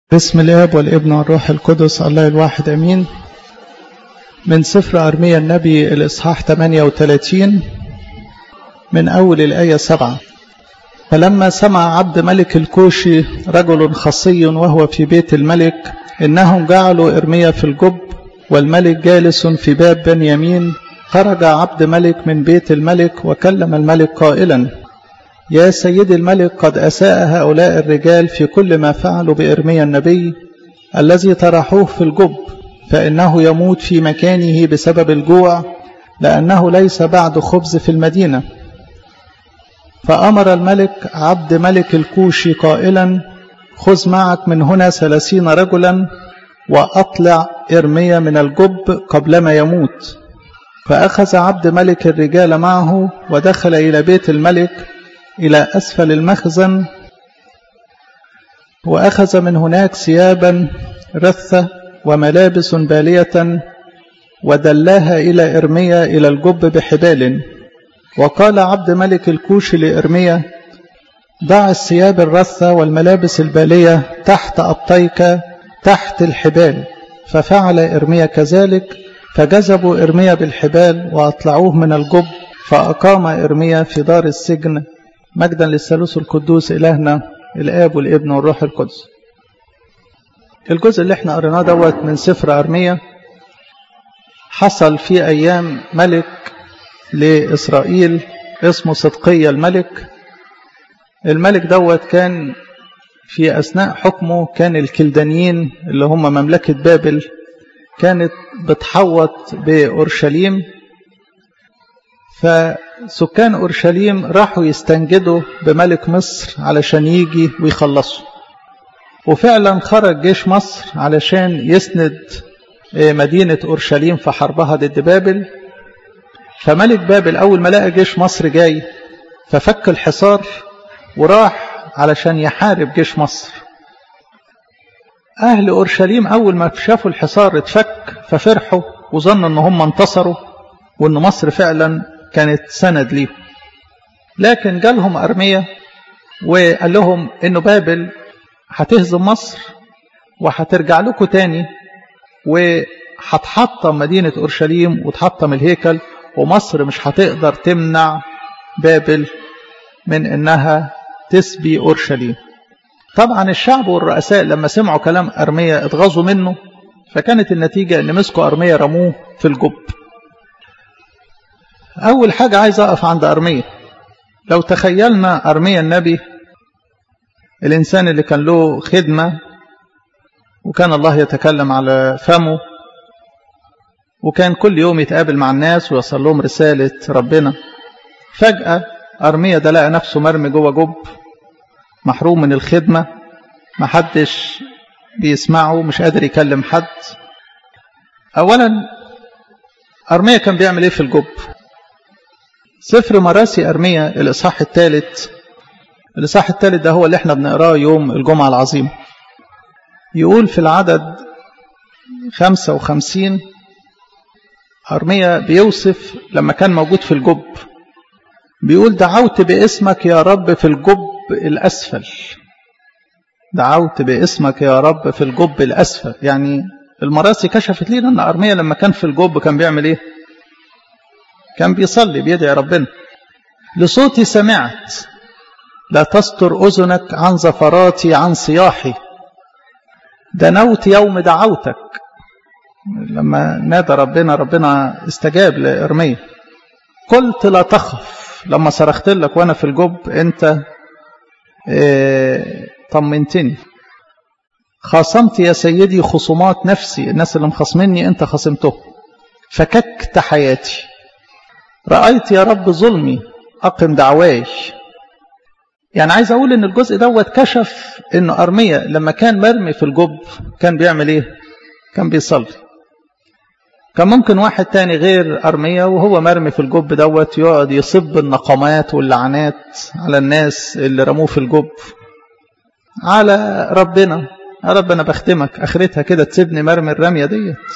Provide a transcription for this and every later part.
بسم الآب والابن والروح القدس الله الواحد أمين. من سفر أرميا النبي الإصحاح 38 من أول الآية 7. فلما سمع عبد ملك الكوشي رجل خصي وهو في بيت الملك إنهم جعلوا إرميا في الجب والملك جالس في باب بنيامين، خرج عبد ملك من بيت الملك وكلم الملك قائلا: يا سيدي الملك، قد أساء هؤلاء الرجال في كل ما فعلوا بإرميا النبي الذي طرحوه في الجب، فإنه يموت في مكانه بسبب الجوع، لأنه ليس بعد خبز في المدينة. فأمر الملك عبد ملك الكوشي قائلا: خذ معك من هنا 30 رجلا وأطلع إرميا من الجب قبلما يموت. فأخذ عبد ملك الرجال معه ودخل إلى بيت الملك إلى أسفل المخزن، وأخذ من هناك ثيابا رثة وملابس بالية ودلاها إلى إرميا إلى الجب بحبال. وقال عبد ملك الكوشي لإرميا: ضع الثياب الرثة والملابس البالية تحت أبطيك تحت الحبال. ففعل إرميا كذلك، فجذبوا إرميا بالحبال وأطلعوه من الجب، فأقام إرميا في دار السجن. مجدا للثالوث القدوس إلهنا الآب والابن والروح القدس. الجزء اللي احنا قريناه دوت من سفر أرميا حصل في أيام ملك لإسرائيل اسمه صدقية الملك. الملك دوت كان في أثناء حكمه كان الكلدانيين اللي هم مملكة بابل كانت بتحوط بأورشليم، فسكان أورشليم راحوا يستنجدوا بملك مصر علشان يجي ويخلصوا. وفعلا خرج جيش مصر علشان يسند مدينة أورشليم في حربها ضد بابل. فملك بابل أول ما لقى جيش مصر جاي ففك الحصار وراح علشان يحارب جيش مصر. أهل أورشليم أول ما شافوا الحصار اتفك ففرحوا وظنوا أن هم انتصروا وأن مصر فعلا كانت سند ليهم. لكن جالهم أرميا وقال لهم أنه بابل هتهزم مصر وهترجع لكم تاني وهتحطم مدينة أورشليم وتحطم الهيكل، ومصر مش هتقدر تمنع بابل من أنها تسبي أورشليم. طبعا الشعب والرؤساء لما سمعوا كلام أرميا اتغاظوا منه، فكانت النتيجة أن مسكوا أرميا رموه في الجب. أول حاجة عايز أقف عند أرميا. لو تخيلنا أرميا النبي الإنسان اللي كان له خدمة وكان الله يتكلم على فمه وكان كل يوم يتقابل مع الناس ويوصل لهم رسالة ربنا، فجأة أرميا ده لقى نفسه مرمي جوه جب، محروم من الخدمة، محدش بيسمعه، مش قادر يكلم حد. أولا أرميا كان بيعمل إيه في الجب؟ سفر مراسي أرميا الإصحاح الثالث. الإصحاح الثالث ده هو اللي احنا بنقراه يوم الجمعة العظيم. يقول في العدد 55 أرميا بيوصف لما كان موجود في الجب، بيقول: دعوت باسمك يا رب في الجب الأسفل. دعوت باسمك يا رب في الجب الأسفل. يعني المراسي كشفت لنا أن أرميا لما كان في الجب كان بيعمل إيه؟ كان بيصلي بيدعي ربنا. لصوتي سمعت، لا تستر أذنك عن زفراتي عن صياحي. دنوت يوم دعوتك. لما نادى ربنا استجاب لإرميا. قلت لا تخف، لما صرخت لك وأنا في الجب أنت طمنتني. خاصمت يا سيدي خصومات نفسي، الناس اللي مخصمني أنت خصمته. فككت حياتي. رأيت يا رب ظلمي أقم دعواي. يعني عايز أقول إن الجزء دوت كشف إن أرميا لما كان مرمي في الجب كان بيعمل إيه؟ كان بيصلي. كان ممكن واحد تاني غير أرميا وهو مرمي في الجب دوت يقعد يصب النقمات واللعنات على الناس اللي رموه في الجب، على ربنا. يا رب أنا بختمك، آخرتها كده تسيبني مرمي الرمية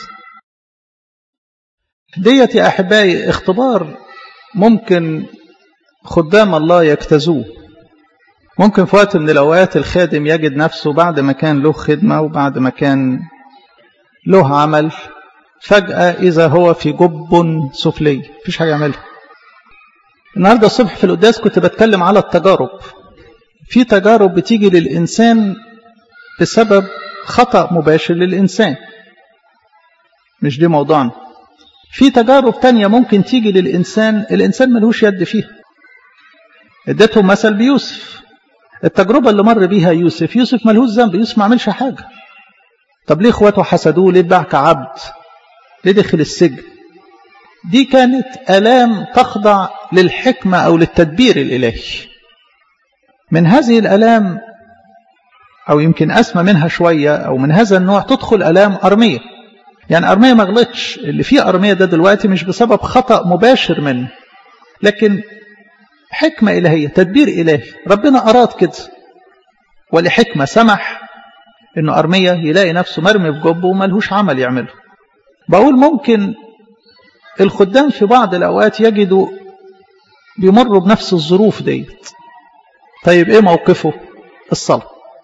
ديت يا أحبائي اختبار ممكن خدام الله يجتازوه. ممكن في وقت من الأوقات الخادم يجد نفسه بعد ما كان له خدمة وبعد ما كان له عمل فجأة إذا هو في جب سفلي مفيش حاجة يعملها. النهاردة الصبح في القداس كنت بتكلم على التجارب. في تجارب بتيجي للإنسان بسبب خطأ مباشر للإنسان، مش دي موضوعنا. في تجارب تانية ممكن تيجي للإنسان الإنسان ملهوش يد فيها. اديتهم مثل بيوسف. التجربة اللي مر بيها يوسف ملهوش ذنب، يوسف ما عملش حاجة. طب ليه اخواته حسدوه؟ ليه اتباع كعبد؟ ليه دخل السجن؟ دي كانت آلام تخضع للحكمة أو للتدبير الإلهي. من هذه الآلام أو يمكن أسمى منها شوية أو من هذا النوع تدخل آلام أرمية. يعني أرمية ما غلطش، اللي فيه أرمية ده دلوقتي مش بسبب خطأ مباشر منه، لكن حكمة إلهية، تدبير إلهي. ربنا أراد كده ولحكمة سمح إنه أرمية يلاقي نفسه مرمي في جبه وملهوش عمل يعمله. بقول ممكن الخدام في بعض الأوقات يجدوا بيمروا بنفس الظروف ديت. طيب إيه موقفه؟ الصلاة.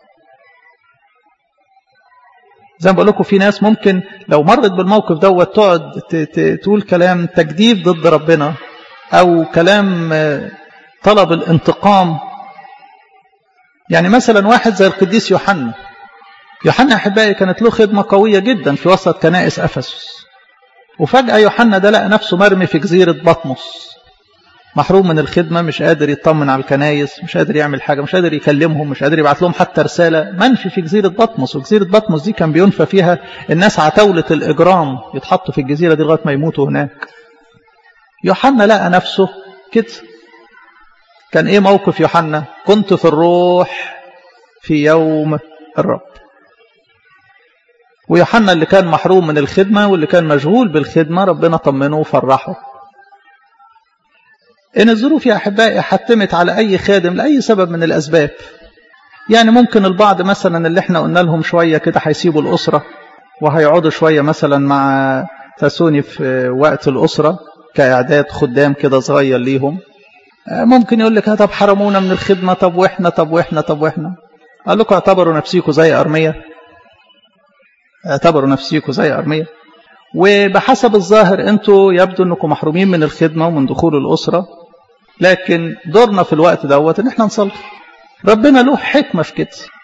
زي ما بقول لكم في ناس ممكن لو مرت بالموقف دوت تقعد تقول كلام تجديف ضد ربنا أو كلام طلب الانتقام. يعني مثلا واحد زي القديس يوحنا أحبائي كانت له خدمة قوية جدا في وسط كنائس أفسس، وفجأة يوحنا ده لقى نفسه مرمي في جزيرة بطمس، محروم من الخدمة، مش قادر يطمن على الكنائس، مش قادر يعمل حاجة، مش قادر يكلمهم، مش قادر يبعت لهم حتى رسالة، منفي في جزيرة بطمس. وجزيرة بطمس دي كان بينفى فيها الناس عتاولة الإجرام، يتحطوا في الجزيرة دي لغاية ما يموتوا هناك. يوحنا لقى نفسه كده. كان إيه موقف يوحنا؟ كنت في الروح في يوم الرب. ويوحنا اللي كان محروم من الخدمة واللي كان مشغول بالخدمة ربنا طمنه وفرحه. إن الظروف يا أحبائي حتمت على أي خادم لأي سبب من الأسباب. يعني ممكن البعض مثلا اللي احنا قلنا لهم شوية كده هيسيبوا الأسرة وهيقعدوا شوية مثلا مع تسوني في وقت الأسرة كإعداد خدام كده صغير ليهم. ممكن يقول لك طب حرمونا من الخدمة، طب وإحنا. قال لكم اعتبروا نفسيكم زي أرمية. وبحسب الظاهر انتوا يبدو انكم محرومين من الخدمة ومن دخول الأسرة، لكن دورنا في الوقت دوت ان احنا نصلي. ربنا له حكمة في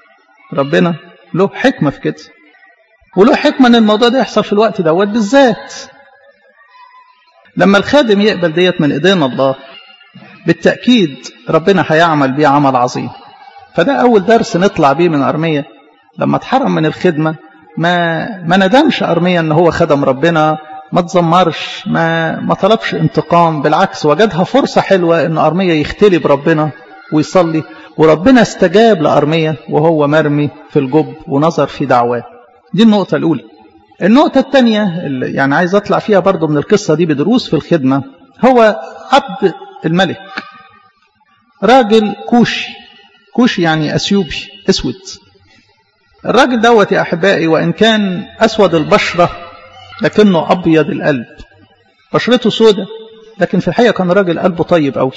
كده، وله حكمة ان الموضوع ده يحصل في الوقت دوت بالذات. لما الخادم يقبل ديت من ايدينا الله بالتأكيد ربنا هيعمل بيه عمل عظيم. فده أول درس نطلع بيه من أرمية. لما اتحرم من الخدمة ما ندمش أرمية ان هو خدم ربنا، ما تزمرش، ما طلبش انتقام، بالعكس وجدها فرصة حلوة ان أرمية يختلي بربنا ويصلي، وربنا استجاب لأرمية وهو مرمي في الجب ونظر في دعواه. دي النقطة الأولى. النقطة الثانية اللي يعني عايز أطلع فيها برضو من القصة دي بدروس في الخدمة، هو عبد الملك، راجل كوشي يعني أثيوبي أسود. الراجل دوت يا أحبائي وإن كان أسود البشرة لكنه أبيض القلب. بشرته سودة لكن في الحقيقة كان راجل قلبه طيب أوي.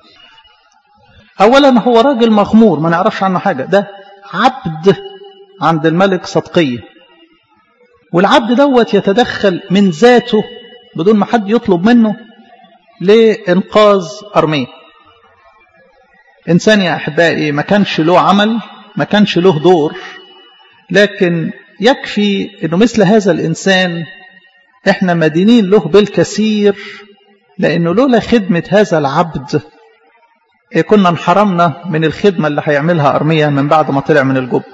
أولا هو راجل مغمور ما نعرفش عنه حاجة، ده عبد عند الملك صدقية، والعبد دوت يتدخل من ذاته بدون ما حد يطلب منه لإنقاذ أرمية. إنسان يا أحبائي ما كانش له عمل، ما كانش له دور، لكن يكفي أنه مثل هذا الإنسان إحنا مدينين له بالكثير، لأنه لولا خدمة هذا العبد كنا انحرمنا من الخدمة اللي هيعملها أرمية من بعد ما طلع من الجب.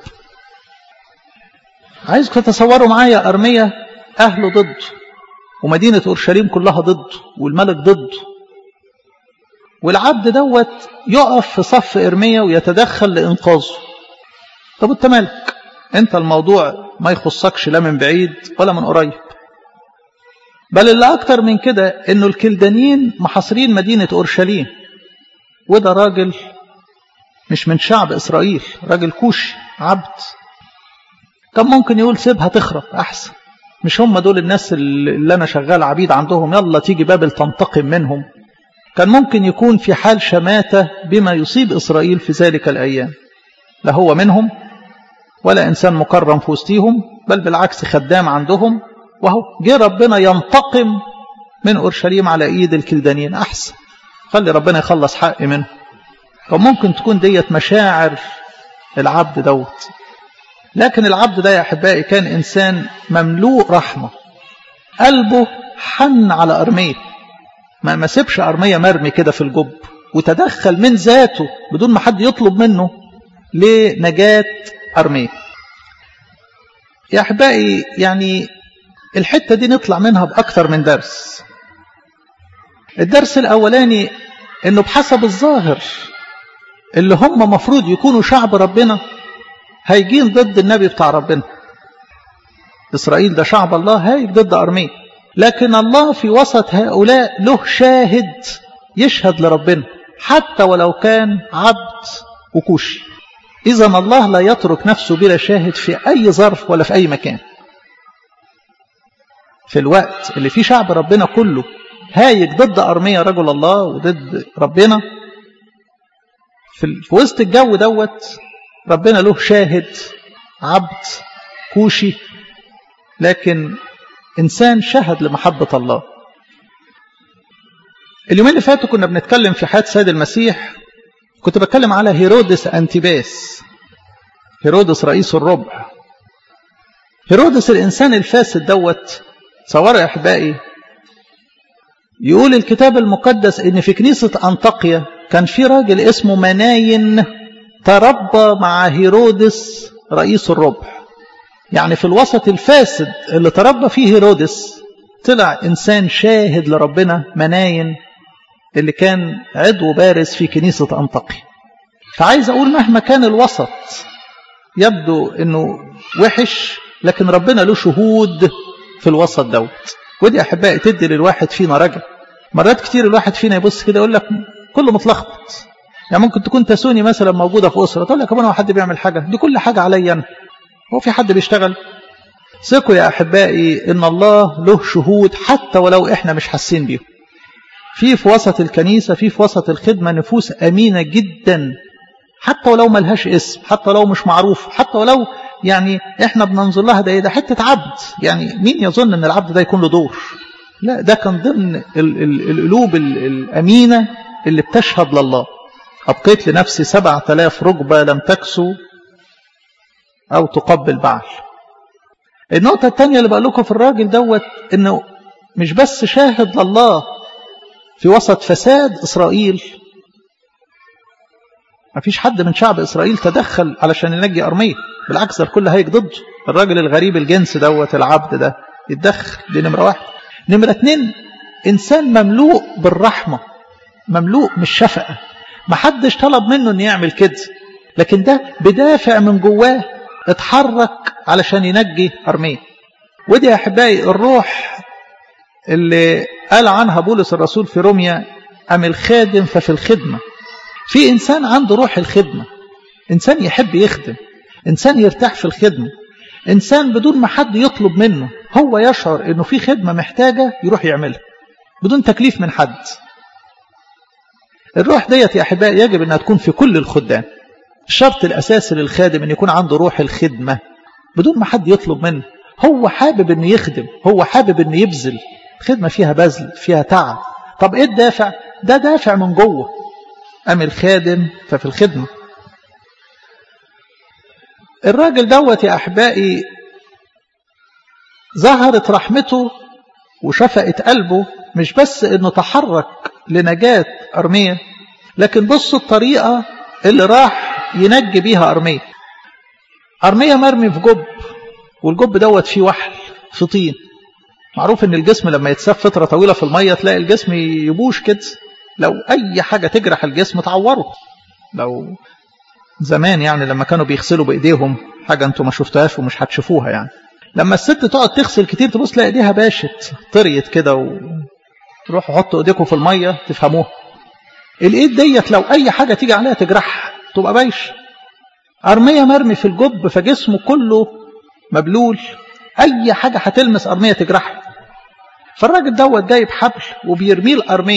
عايزكم تتصوروا معايا أرمية أهله ضده ومدينة أورشليم كلها ضده والملك ضده، والعبد دوت يقف في صف إرميا ويتدخل لإنقاذه. طب أنت مالك؟ أنت الموضوع ما يخصكش لا من بعيد ولا من قريب. بل اللي أكتر من كده إنه الكلدانيين محاصرين مدينة أورشليم، وده راجل مش من شعب إسرائيل، راجل كوشي عبد. كان ممكن يقول سيبها تخرب أحسن، مش هم دول الناس اللي أنا شغال عبيد عندهم، يلا تيجي بابل تنتقم منهم. كان ممكن يكون في حال شماتة بما يصيب إسرائيل في ذلك الأيام. لا هو منهم ولا إنسان مكرم في وسطهم، بل بالعكس خدام عندهم، وهو جه ربنا ينتقم من أورشليم على إيد الكلدانيين. أحسن، خلي ربنا يخلص حق منه. وممكن تكون ديت مشاعر العبد دوت. لكن العبد ده يا أحبائي كان إنسان مملوء رحمة، قلبه حن على أرمية، ما سيبش أرمية مرمي كده في الجب، وتدخل من ذاته بدون ما حد يطلب منه لنجاة أرمية. يا أحبائي يعني الحتة دي نطلع منها بأكثر من درس. الدرس الأولاني إنه بحسب الظاهر اللي هم مفروض يكونوا شعب ربنا هيجين ضد النبي بتاع ربنا. إسرائيل ده شعب الله هايج ضد أرمية، لكن الله في وسط هؤلاء له شاهد يشهد لربنا حتى ولو كان عبد وكوشي. إذا الله لا يترك نفسه بلا شاهد في أي ظرف ولا في أي مكان. في الوقت اللي فيه شعب ربنا كله هايج ضد أرمية رجل الله وضد ربنا، في وسط الجو دوت ربنا له شاهد عبد كوشي، لكن إنسان شهد لمحبة الله. اليومين اللي فاتوا كنا بنتكلم في حياة سيد المسيح، كنت بتكلم على هيرودس أنتيباس، هيرودس رئيس الربع. هيرودس الإنسان الفاسد دوت. تصوروا يا أحبائي، يقول الكتاب المقدس إن في كنيسة أنطاكيا كان في راجل اسمه مناين تربى مع هيرودس رئيس الربع. يعني في الوسط الفاسد اللي تربى فيه هيرودس طلع إنسان شاهد لربنا، مناين اللي كان عضو بارز في كنيسة أنطاكيا. فعايز أقول مهما كان الوسط يبدو أنه وحش، لكن ربنا له شهود في الوسط دوت. ودي أحبائي تدي للواحد فينا رجع. مرات كتير الواحد فينا يبص كده يقول لك كله متلخبط. يعني ممكن تكون تسوني مثلا موجودة في أسرة تقول لك كمان هو حد بيعمل حاجة، دي كل حاجة عليا أنا، هو في حد بيشتغل؟ ثقوا يا أحبائي إن الله له شهود حتى ولو إحنا مش حاسين بيهم. في وسط الكنيسة، في وسط الخدمة نفوس أمينة جدا، حتى ولو ملهاش اسم، حتى ولو مش معروف، حتى ولو يعني إحنا بننظر لها ده حتة عبد. يعني مين يظن أن العبد ده يكون له دور؟ لا، ده كان ضمن القلوب الأمينة اللي بتشهد لله. أبقيت لنفسي 7000 ركبة لم تكسو أو تقبل بعل. النقطة الثانية اللي بقول لكم في الراجل دوت إنه مش بس شاهد لله في وسط فساد إسرائيل. ما فيش حد من شعب إسرائيل تدخل علشان ينجي أرمية، بالعكس الكل هيك ضده. الراجل الغريب الجنس دوت العبد ده يتدخل. دي نمرة واحد. نمرة اتنين، إنسان مملوء بالرحمة، مملوء من الشفقة. ما حدش طلب منه أن يعمل كده، لكن ده بدافع من جواه اتحرك علشان ينجي أرمية. ودي يا أحبائي الروح اللي قال عنها بولس الرسول في روميا: أم الخادم ففي الخدمة. في إنسان عنده روح الخدمة، إنسان يحب يخدم، إنسان يرتاح في الخدمة، إنسان بدون ما حد يطلب منه هو يشعر إنه في خدمة محتاجة يروح يعملها بدون تكليف من حد. الروح ديت يا أحبائي يجب أنها تكون في كل الخدام. الشرط الأساسي للخادم أن يكون عنده روح الخدمة بدون ما حد يطلب منه. هو حابب أنه يخدم، هو حابب أنه يبذل. الخدمة فيها بذل، فيها تعب. طب إيه الدافع؟ ده دافع من جوه. أم الخادم ففي الخدمة. الراجل دوت يا أحبائي ظهرت رحمته وشفقة قلبه، مش بس أنه تحرك لنجاة أرمية، لكن بصوا الطريقة اللي راح ينجي بيها أرمية. أرمية مرمي في جب، والجب دوت فيه وحل، في طين. معروف أن الجسم لما يتساب فترة طويلة في المية تلاقي الجسم يبوش كده، لو أي حاجة تجرح الجسم تعوره. لو زمان يعني لما كانوا بيغسلوا بإيديهم، حاجة أنتم ما شفتهاش ومش هتشوفوها، يعني لما الست تقعد تغسل كتير تبص تلاقي إيديها باشت طريت كده، روحوا حطوا إيديكم في المية تفهموها. الإيد ديت لو أي حاجة تيجي عليها تجرحها تبقى بايش. أرمية مرمي في الجب فجسمه كله مبلول، أي حاجة هتلمس أرمية تجرحها. فالراجل دوت جايب حبل وبيرميه لأرمية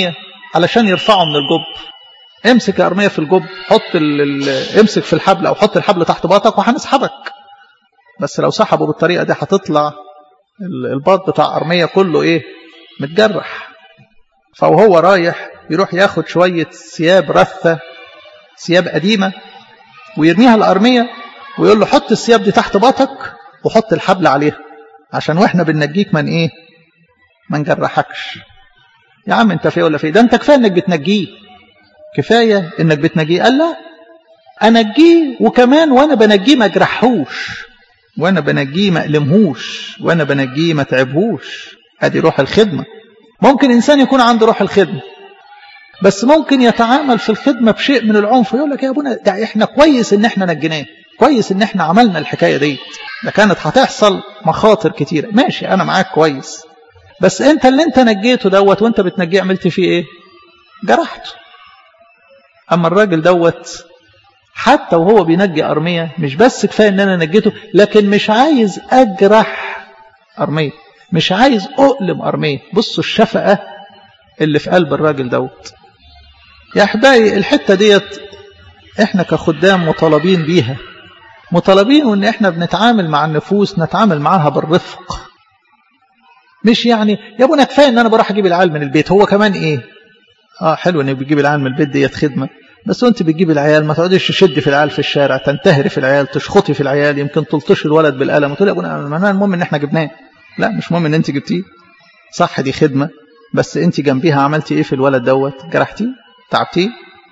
علشان يرفعه من الجب. امسك يا أرمية في الجب، حط امسك في الحبل أو حط الحبل تحت باطك وهنسحبك. بس لو سحبوا بالطريقة دي هتطلع الباط بتاع أرمية كله إيه؟ متجرح. فهو رايح يروح ياخد شوية ثياب رثة، ثياب قديمة، ويرميها لأرمية ويقول له حط الثياب دي تحت باطك وحط الحبل عليها عشان واحنا بننجيك من ايه؟ ما نجرحكش. يا عم انت فيه ولا فيه؟ ده انت كفايه انك بتنجيه، كفايه انك بتنجيه. قال لا، انجيه وكمان وانا بنجيه ما اجرحوش، وانا بنجيه ما المهوش، وانا بنجيه ما تعبهوش. ادي روح الخدمه. ممكن انسان يكون عنده روح الخدمه بس ممكن يتعامل في الخدمه بشيء من العنف، يقول لك يا ابونا ده احنا كويس ان احنا نجيناه، كويس ان احنا عملنا الحكايه دي، ده كانت هتحصل مخاطر كتيره. ماشي انا معاك كويس، بس انت اللي انت نجيته دوت وانت بتنجيه عملت فيه ايه؟ جرحته. اما الراجل دوت حتى وهو بينجي أرمية مش بس كفايه ان انا نجيته، لكن مش عايز اجرح أرمية، مش عايز اؤلم أرمية. بصوا الشفقه اللي في قلب الراجل دوت. يا احبائي الحته ديت احنا كخدام مطالبين بيها، مطالبين ان احنا بنتعامل مع النفوس نتعامل معاها بالرفق. مش يعني يا ابونا كفايه ان انا بروح اجيب العيال من البيت، هو كمان ايه؟ حلو انك بتجيب العيال من البيت ديت خدمه، بس وانت بتجيب العيال ما تقعديش تشدي في العيال في الشارع، تنتهري في العيال، تشخطي في العيال، يمكن تلطشي الولد بالقلم وتقول يا ابونا المهم ان احنا جبناه. لا مش مهم ان انت جبتيه، صح دي خدمه، بس انت جنبيها عملتي ايه في الولد دوت؟ جرحتيه؟ تعبتيه؟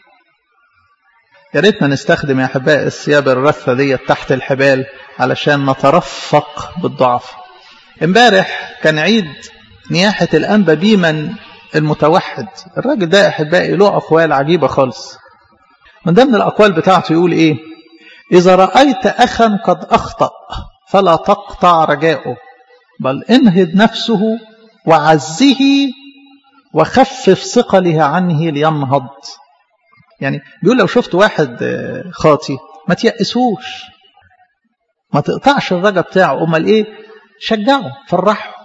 يا ريتنا نستخدم يا احبائي الثياب الرثه ديت تحت الحبال علشان نترفق بالضعف. امبارح كان عيد نياحه الانبا بيمن المتوحد. الراجل ده يا احبائي له اقوال عجيبه خالص. من ضمن الاقوال بتاعته يقول ايه؟ اذا رايت اخا قد اخطا فلا تقطع رجاؤه، بل انهض نفسه وعزه وخفف ثقله عنه لينهض. يعني بيقول لو شفت واحد خاطي ما تيأسوش، ما تقطعش الرجا بتاعه، امال ايه؟ شجعه، فرحه.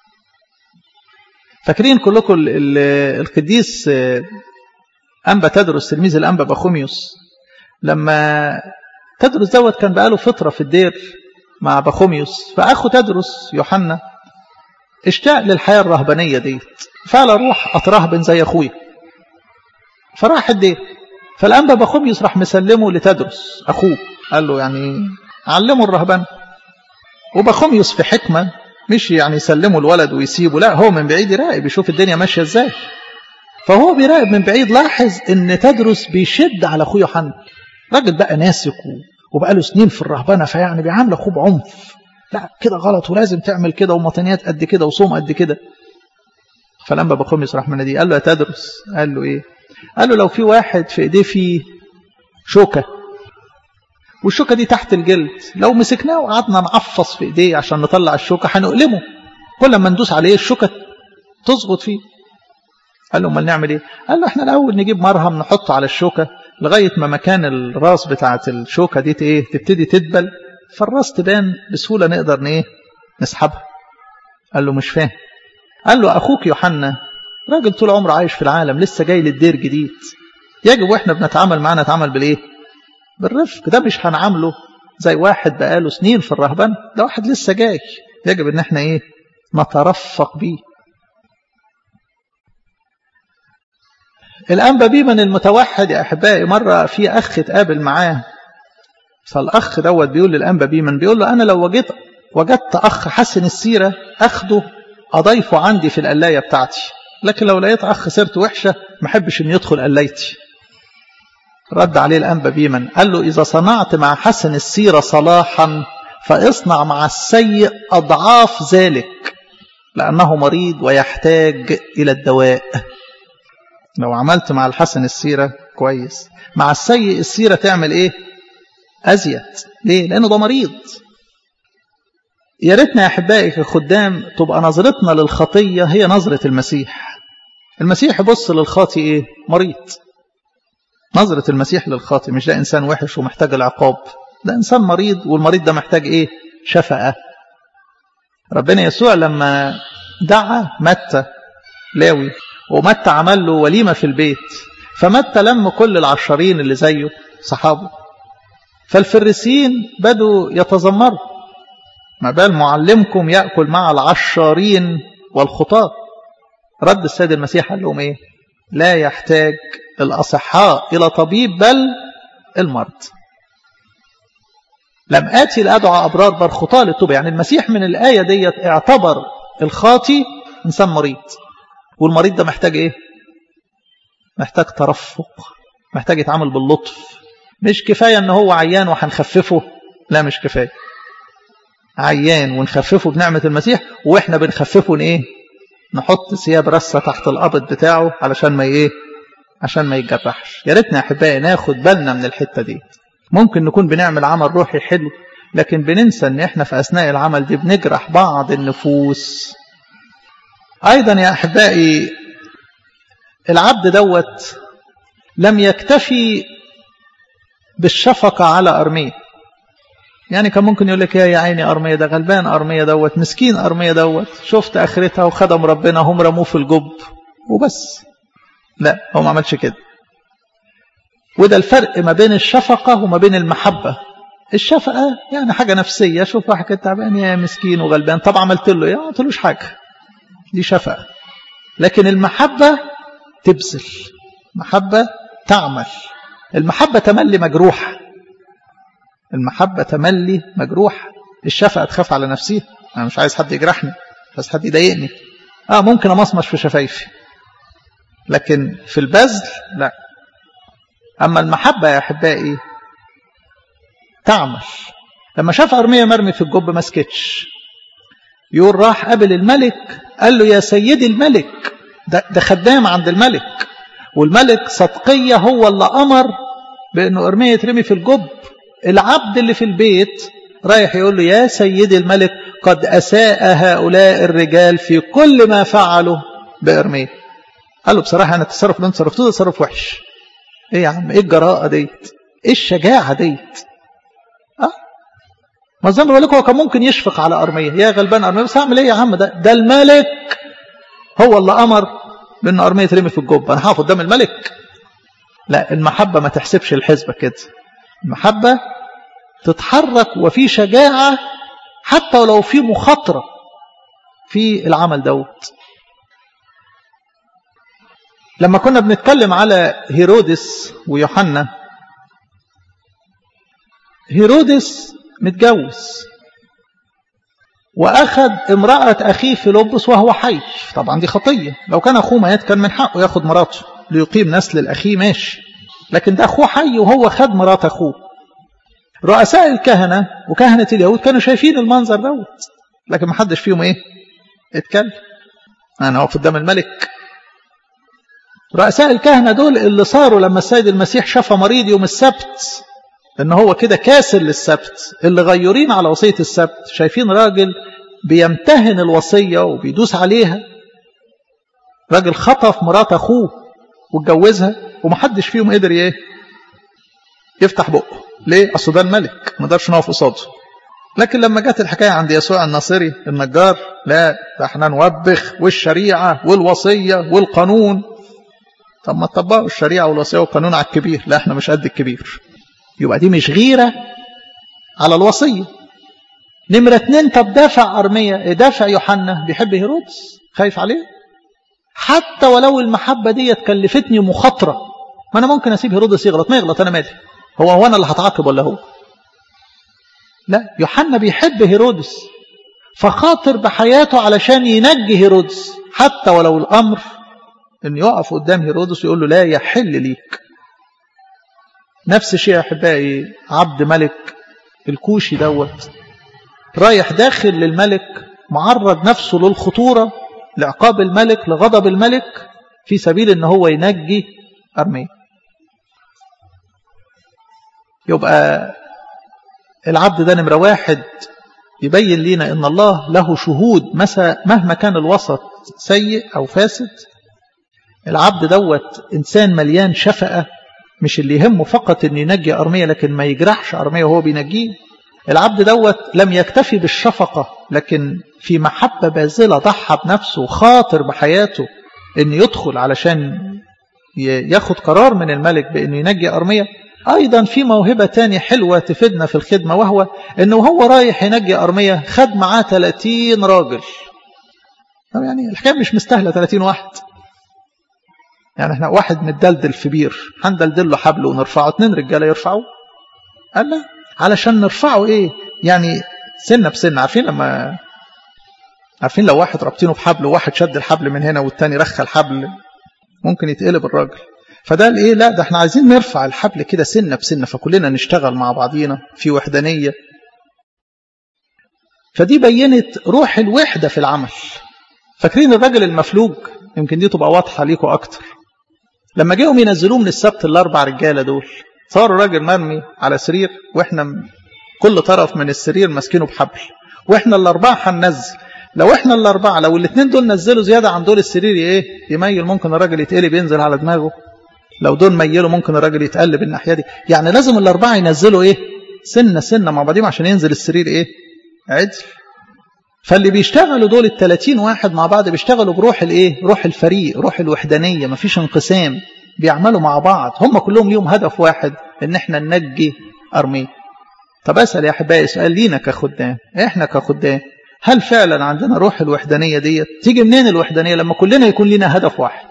فاكرين كلكم القديس أنبا تدرس تلميذ الأنبا بخوميوس، لما تدرس دوت كان بقاله فترة في الدير مع بخوميوس، فأخو تدرس يوحنا اشتاق للحياة الرهبانية ديت، فقال اروح اترهبن زي اخويا. فراح الدير، فالأنبا بخوميوس راح مسلمه لتدرس أخوه، قال له يعني علمه الرهبان. وبخوميوس في حكمة مش يعني يسلمه الولد ويسيبه، لا هو من بعيد يراقب يشوف الدنيا ماشية ازاي. فهو بيراقب من بعيد، لاحظ ان تدرس بيشد على اخوه يوحنا، راجل بقى ناسك وبقى له سنين في الرهبنه، فيعني بيعامل اخوه بعنف، لا كده غلط ولازم تعمل كده ومطنيات قد كده وصوم قد كده. فالأنبا بخوميوس راح مناديه قال له يا تدرس، قال له ايه؟ قال له لو في واحد في ايديه فيه شوكه والشوكه دي تحت الجلد، لو مسكناه وقعدنا نعفص في ايديه عشان نطلع الشوكه هنؤلمه، كل ما ندوس عليه الشوكه تسقط فيه. قال له امال نعمل ايه؟ قال له احنا الاول نجيب مرهم نحطه على الشوكه لغايه ما مكان الراس بتاعه الشوكه دي ايه تبتدي تدبل، فالراس تبان بسهوله نقدر ايه نسحبها. قال له مش فاهم. قال له اخوك يوحنا راجل طول عمره عايش في العالم، لسه جاي للدير جديد، يجب واحنا بنتعامل معاه نتعامل بالايه؟ بالرفق. ده مش هنعامله زي واحد بقاله سنين في الرهبان، ده واحد لسه جاي، يجب ان احنا ايه نترفق بيه. الأنبا بيمن المتوحد يا أحبائي مرة في أخ اتقابل معاه، فالأخ دوت بيقول للأنبا بيمن، بيقول له أنا لو وجدت أخ حسن السيرة أخده أضيفه عندي في القلاية بتاعتي، لكن لو لقيت أخ سيرته وحشة ما حبش إن يدخل قلايتي. رد عليه الأنبا بيمن قال له إذا صنعت مع حسن السيرة صلاحا فاصنع مع السيء أضعاف ذلك، لأنه مريض ويحتاج إلى الدواء. لو عملت مع الحسن السيرة كويس، مع السيء السيرة تعمل ايه؟ أزيد. ليه؟ لأنه ده مريض. يا ريتنا يا أحبائي كخدام تبقى نظرتنا للخطية هي نظرة المسيح. المسيح يبص للخاطئ ايه؟ مريض. نظرة المسيح للخاطئ مش ده إنسان وحش ومحتاج العقاب، ده إنسان مريض، والمريض ده محتاج ايه؟ شفقة. ربنا يسوع لما دعا متى لاوي ومتى عمل له وليمة في البيت، فمتى لم كل العشرين اللي زيه صحابه، فالفريسيين بدوا يتذمروا، ما بال معلمكم يأكل مع العشارين والخطاة. رد السيد المسيح قال لهم ايه؟ لا يحتاج الأصحاء إلى طبيب بل المرض. لم آتي لأدعى أبرار بل خطاة للتوبة. يعني المسيح من الآية دي اعتبر الخاطي إنسان مريض، والمريض ده محتاج ايه؟ محتاج ترفق، محتاج يتعامل باللطف. مش كفاية ان هو عيان وهنخففه، لا مش كفاية. عيان ونخففه بنعمة المسيح، واحنا بنخففه ايه؟ نحط ثياب رصة تحت القبض بتاعه علشان ما ايه؟ عشان ما يتجرحش. يا ريتنا يا احبائي ناخد بالنا من الحتة دي. ممكن نكون بنعمل عمل روحي حلو، لكن بننسى ان احنا في اثناء العمل دي بنجرح بعض النفوس. ايضا يا احبائي العبد دوت لم يكتفي بالشفقة على أرمية. يعني كان ممكن يقول لك يا عيني أرمية ده غلبان، أرمية دوت مسكين، أرمية دوت شفت آخرتها وخدم ربنا، هم رموه في الجب وبس. لا، هو ما عملش كده. وده الفرق ما بين الشفقة وما بين المحبة. الشفقة يعني حاجة نفسية، شوف واحد كده تعبان يا مسكين وغلبان، طب عملت له ايه؟ ما عملتلوش حاجة، دي شفقة. لكن المحبة تبذل، محبة تعمل. المحبة تملي مجروحة، المحبة تملي مجروحة. الشفقة تخاف على نفسي، أنا مش عايز حد يجرحني، بس حد يضايقني. ممكن أمصمش في شفايفي، لكن في البذل لا. أما المحبة يا أحبائي تعمل. لما شاف أرمية مرمي في الجب ما سكتش، يقول راح قابل الملك قال له يا سيدي الملك، ده خدام عند الملك، والملك صدقية هو اللي أمر بأنه أرمية يترمي في الجب. العبد اللي في البيت رايح يقول له يا سيدي الملك قد أساء هؤلاء الرجال في كل ما فعلوا بأرمية. قال له بصراحة أنا التصرف اللي انت تصرفته ده تصرف وحش. إيه يا عم، إيه الجراءة ديت، إيه الشجاعة ديت؟ ما زي ما بقول لك هو كان ممكن يشفق على أرمية، يا غلبان أرمية، بس أعمل إيه يا عم، ده الملك هو اللي أمر بأن أرمية ترمي في الجب، أنا هقف قدام الملك؟ لا، المحبة ما تحسبش الحسبة كده. المحبة تتحرك وفي شجاعة حتى ولو في مخاطرة في العمل دوت. لما كنا بنتكلم على هيرودس ويوحنا، هيرودس متجوز وأخذ امرأة أخيه فيلبس وهو حي. طبعا دي خطية، لو كان أخوه مات كان من حقه ياخد مراته ليقيم نسل الأخيه، ماشي، لكن ده أخوه حي وهو خد مرات أخوه. رؤساء الكهنة وكهنة اليهود كانوا شايفين المنظر دوت، لكن ما حدش فيهم ايه اتكلم. أنا واقف قدام الملك. رؤساء الكهنة دول اللي صاروا لما السيد المسيح شفى مريض يوم السبت ان هو كده كاسر للسبت، اللي غيرين على وصية السبت، شايفين راجل بيمتهن الوصية وبيدوس عليها، راجل خطف مرات أخوه واتجوزها، ومحدش فيهم قدر ايه يفتح بقه. ليه؟ أصل ده الملك، ما نقدرش نقف قصاده. لكن لما جت الحكاية عند يسوع الناصري النجار، لا، ده احنا نوبخ والشريعة والوصية والقانون. طب ما تطبقوا الشريعة والوصية والقانون على الكبير، لا احنا مش قد الكبير. يبقى دي مش غيرة على الوصية. نمرة 2، طب دافع أرمية، دافع يوحنا بيحب هيرودس، خايف عليه، حتى ولو المحبة دي كلفتني مخاطرة. ما أنا ممكن أسيب هيرودس يغلط، ما يغلط أنا مالي، هو أنا اللي هتعاقب ولا هو؟ لا، يوحنا بيحب هيرودس فخاطر بحياته علشان ينجي هيرودس، حتى ولو الأمر أن يقف قدام هيرودس ويقول له لا يحل ليك. نفس الشيء يا أحبائي عبد ملك الكوشي دوت، رايح داخل للملك، معرض نفسه للخطورة، لعقاب الملك، لغضب الملك، في سبيل أنه هو ينجي أرمية. يبقى العبد ده نمرة 1 يبين لنا أن الله له شهود مهما كان الوسط سيء أو فاسد. العبد دوت إنسان مليان شفقة، مش اللي يهمه فقط أن ينجي أرمية لكن ما يجرحش أرمية وهو بينجيه. العبد دوت لم يكتفي بالشفقة، لكن في محبة باذلة ضحى بنفسه وخاطر بحياته ان يدخل علشان ياخد قرار من الملك بانه ينجي أرميا. ايضا في موهبة تانية حلوة تفيدنا في الخدمة، وهو انه هو رايح ينجي أرميا خد معاه 30 راجل. يعني الحكاية مش مستاهلة 30 واحد. يعني احنا واحد متدلدل في بير هندلدل له حبل ونرفعه، 2 رجاله يرفعوه؟ قال لا، علشان نرفعه ايه يعني سنه بسنه. عارفين لو واحد رابطينه بحبل وواحد شد الحبل من هنا والتاني رخى الحبل ممكن يتقلب الراجل. فده الايه، لا ده احنا عايزين نرفع الحبل كده سنه بسنه، فكلنا نشتغل مع بعضينا في وحدانيه. فدي بينت روح الوحده في العمل. فاكرين الراجل المفلوج؟ يمكن دي تبقى واضحه ليكم اكتر. لما جاءوا ينزلوه من السبت ال4 رجاله دول، صار راجل مرمي على سرير، واحنا كل طرف من السرير ماسكينه بحبل، واحنا ال4 هننزل. لو احنا ال4 لو ال2 دول نزلوا زياده عن دول السرير ايه يميل، ممكن الراجل يتقلب ينزل على دماغه. لو دول ميلوا ممكن الراجل يتقلب الناحيه دي. يعني لازم ال4 ينزلوا ايه سنه سنه مع بعضهم عشان ينزل السرير ايه عدل. فاللي بيشتغلوا دول ال30 واحد مع بعض بيشتغلوا بروح الايه، روح الفريق، روح الوحدانيه، مفيش انقسام، بيعملوا مع بعض. هم كلهم ليهم هدف واحد، ان احنا ننجي أرميا. طب اسال يا احبائي سؤال لينا كخدام، احنا كخدام هل فعلا عندنا روح الوحدانيه ديت؟ تيجي منين الوحدانيه؟ لما كلنا يكون لنا هدف واحد.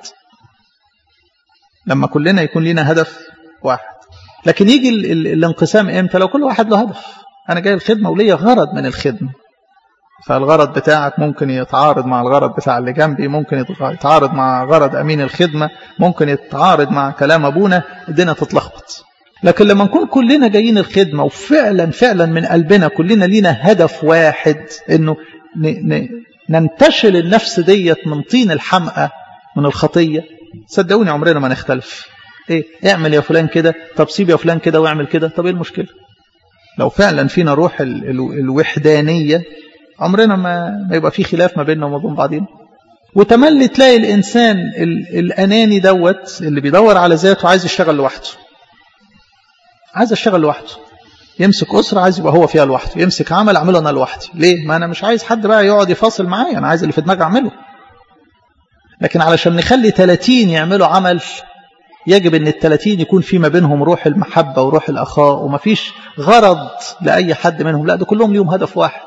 لما كلنا يكون لنا هدف واحد. لكن يجي الانقسام امتى؟ لو كل واحد له هدف. انا جاي الخدمه وليا غرض من الخدمه، فالغرض بتاعك ممكن يتعارض مع الغرض بتاع اللي جنبي، ممكن يتعارض مع غرض أمين الخدمة، ممكن يتعارض مع كلام أبونا، الدنيا تتلخبط. لكن لما نكون كلنا جايين الخدمة وفعلا فعلا من قلبنا كلنا لينا هدف واحد، إنه ننتشل النفس ديت من طين الحمقى من الخطية، صدقوني عمرنا ما نختلف. إيه اعمل يا فلان كده، طب سيب يا فلان كده واعمل كده، طب إيه المشكلة؟ لو فعلا فينا روح الوحدانية عمرنا ما يبقى في خلاف ما بيننا وما بين بعضنا. وتملي تلاقي الإنسان الأناني دوت اللي بيدور على ذاته عايز يشتغل لوحده، عايز يشتغل لوحده، يمسك أسرة عايز يبقى هو فيها لوحده، يمسك عمل أعمله أنا لوحدي. ليه؟ ما أنا مش عايز حد بقى يقعد يفاصل معايا، أنا عايز اللي في دماغي أعمله. لكن علشان نخلي 30 يعملوا عمل يجب أن ال30 يكون في ما بينهم روح المحبة وروح الأخاء، ومفيش غرض لأي حد منهم، لا ده كلهم ليهم هدف واحد.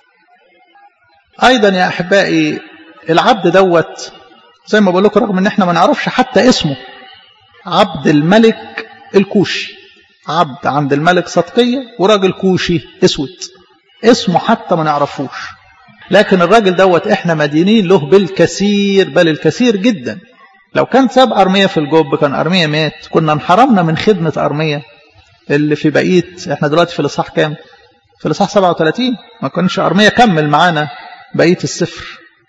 أيضا يا أحبائي العبد دوت زي ما بقول لكم، رغم ان احنا ما نعرفش حتى اسمه، عبد الملك الكوشي، عبد عند الملك صدقية وراجل كوشي اسود، اسمه حتى ما نعرفوش. لكن الراجل دوت احنا مدينين له بالكثير، بل الكثير جدا. لو كان ساب أرميا في الجب كان أرميا مات، كنا انحرمنا من خدمة أرميا اللي في بقية. احنا دلوقتي في الإصحاح كام؟ في الإصحاح 37. ما كانش أرميا كمل معانا بقية السفر.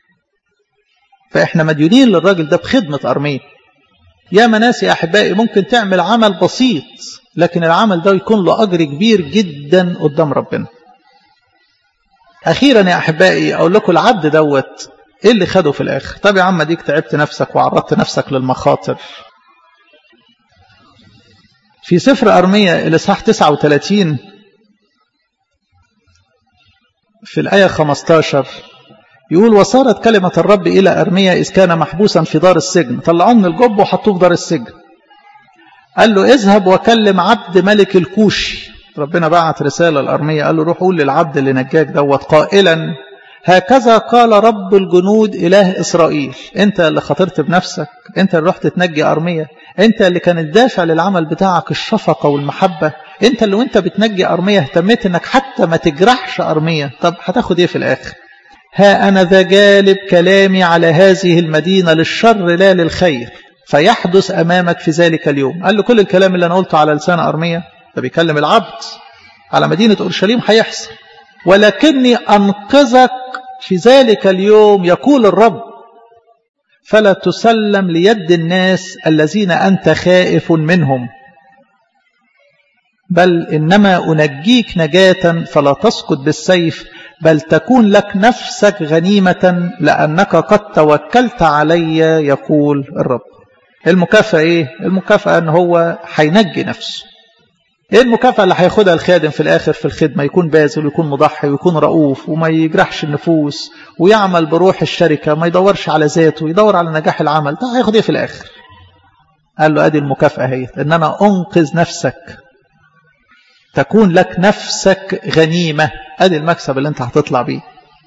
فإحنا مديونين للراجل ده بخدمة أرميا. يا مناس يا أحبائي ممكن تعمل عمل بسيط لكن العمل ده يكون له أجر كبير جدا قدام ربنا. أخيرا يا أحبائي أقول لكم العبد دوت إيه اللي خده في الآخر؟ طب يا عم ديك تعبت نفسك وعرضت نفسك للمخاطر. في سفر أرميا الإصحاح 39 في الآية 15 يقول: وصارت كلمة الرب إلى أرميا إذ كان محبوسا في دار السجن. طلعوه من الجب وحطوه في دار السجن. قال له: اذهب وكلم عبد ملك الكوشي. ربنا بعت رسالة لأرميا قال له: روح قول للعبد اللي نجاك دوت قائلا: هكذا قال رب الجنود إله إسرائيل. أنت اللي خطرت بنفسك، أنت اللي رحت تنجي أرميا، أنت اللي كان الدافع للعمل بتاعك الشفقة والمحبة، أنت اللي وأنت بتنجي أرميا اهتميت أنك حتى ما تجرحش أرميا. طب هتاخد إيه في الآخر؟ ها أنا ذا جالب كلامي على هذه المدينة للشر لا للخير، فيحدث أمامك في ذلك اليوم. قال له كل الكلام اللي أنا قلته على لسان أرميا ده بيكلم العبد على مدينة أورشليم هيحصل، ولكني أنقذك في ذلك اليوم يقول الرب، فلا تسلم ليد الناس الذين أنت خائف منهم، بل إنما أنجيك نجاة فلا تسقط بالسيف، بل تكون لك نفسك غنيمة لأنك قد توكلت علي يقول الرب. المكافأة إيه؟ المكافأة أن هو هينجي نفسه. ايه المكافأة اللي هياخدها الخادم في الآخر في الخدمة؟ يكون باذل ويكون مضحي ويكون رؤوف وما يجرحش النفوس ويعمل بروح الشركة، ما يدورش على ذاته، يدور على نجاح العمل. ده هياخد ايه في الآخر؟ قال له ادي المكافأة هي، ان انا انقذ نفسك، تكون لك نفسك غنيمة. ادي المكسب اللي انت هتطلع بيه.